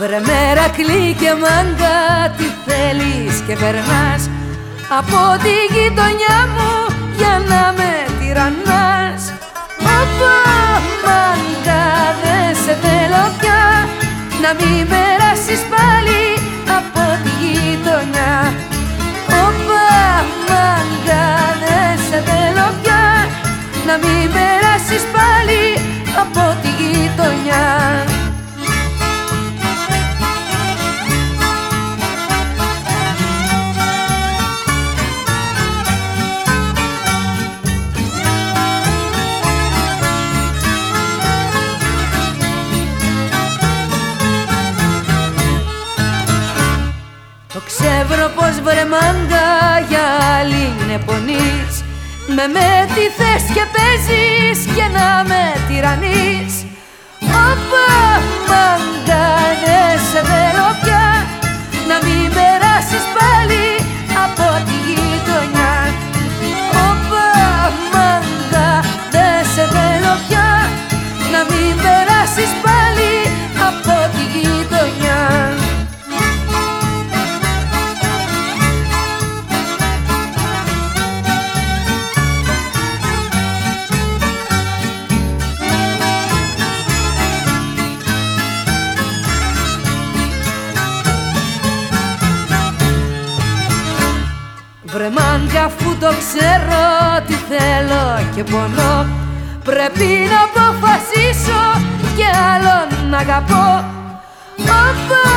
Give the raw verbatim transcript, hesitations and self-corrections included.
Βρε Μερακλή και μάγκα, τι θέλεις και περνάς από τη γειτονιά μου για να με τυραννάς. Ωπα μάγκα, δεν σε θέλω πια, να μην περάσεις πάλι από τη γειτονιά. Ωπα μάγκα, δεν σε θέλω πια, να μην περάσεις πάλι από τη γειτονιά. Το ξέρω πως βρε μάγκα για άλλη είναι πονείς, με με τι θες και παίζεις και να με τυραννείς. Ωπα μάγκα, δεν σε θέλω πια, να μην περάσεις πάλι από τη γειτονιά. Ωπα μάγκα, δεν σε θέλω πια, να μην περάσεις πάλι από τη γειτονιά. Βρε μάγκα, αφού το ξέρω τι θέλω και πονώ, πρέπει να αποφασίσω και άλλον να αγαπώ. Ωπα